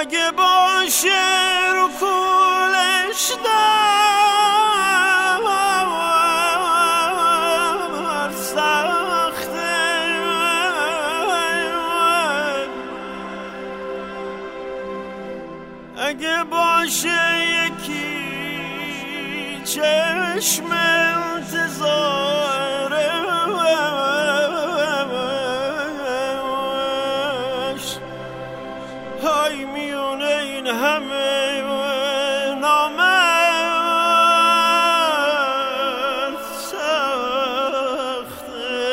اگه باشه رو کولش در سخته، اگه باشه یکی چشم انتظارش، های میونه این همه نامرد سخته.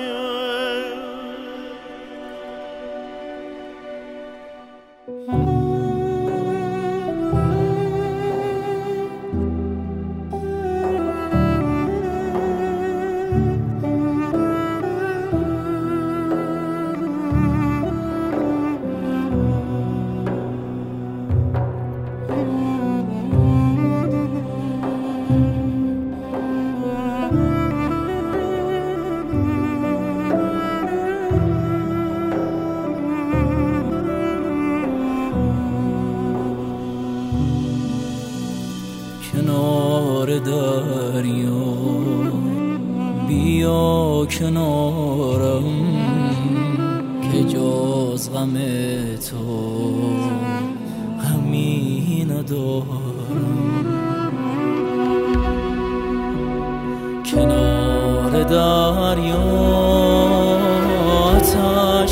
کنار دریا بیا کنارم که جز غم تو غمی ندارم. کنار دریا آتش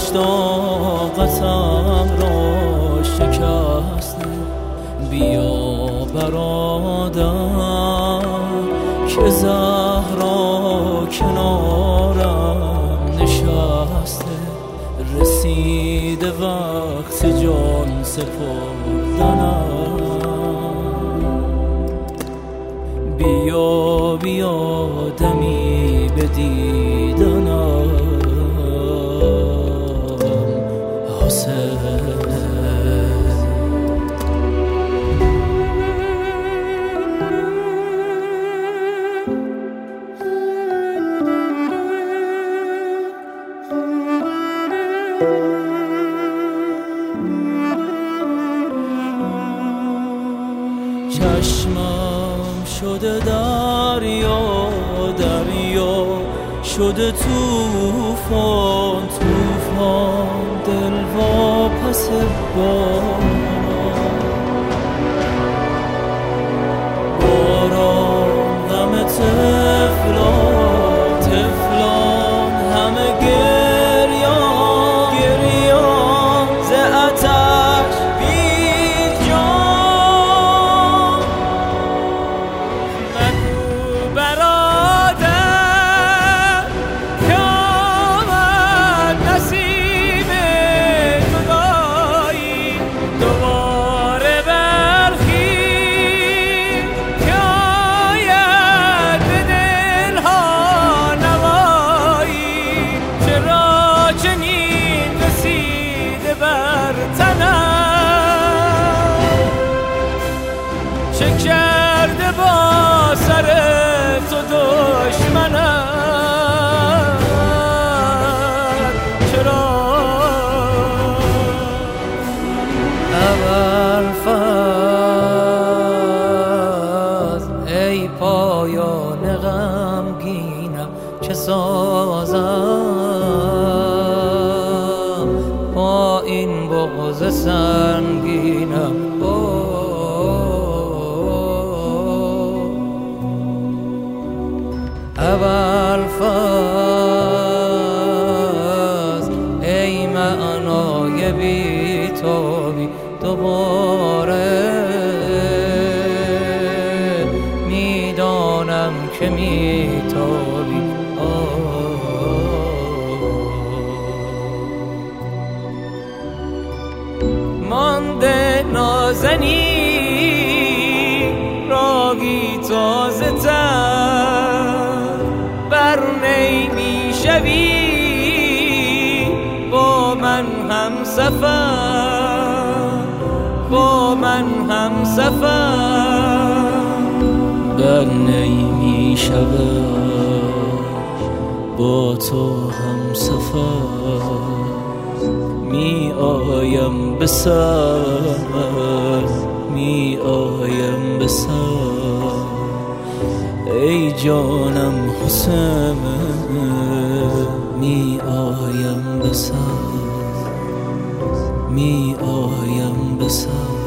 طاقتم را شکسته، بیا برادر که زهرا کنارم نشسته، رسیده وقت جان سپردنم. بیا بیا دمی به دیدنم حاصل. چشمم شده دریا دریا، شده توفان توفان، دل واپس باران غم تفلان تفلان، همه گریان گریان ز آتش بی جان. مگو برادر که آمد نصیب جدایی، دوباره برخیز که آید به دلها نوایی. چرا چنین رسیده بر تنم، چه کرده با سر تو دشمنم؟ چرا ابوالفضل ای پایان غمگینم، چه سازم با این بغض سنگینم؟ ابوالفضل ای معنای بی‌تابی، دوباره میدانم که میتابی. مانده نازنی راگی تازه تر، بر نمیشوی با من هم سفر، با من هم سفر. در نمیشود با تو هم سفر، می آیم به سر، می آیم به سر. ای جانم حسین، می آیم به سر، می آیم به سر.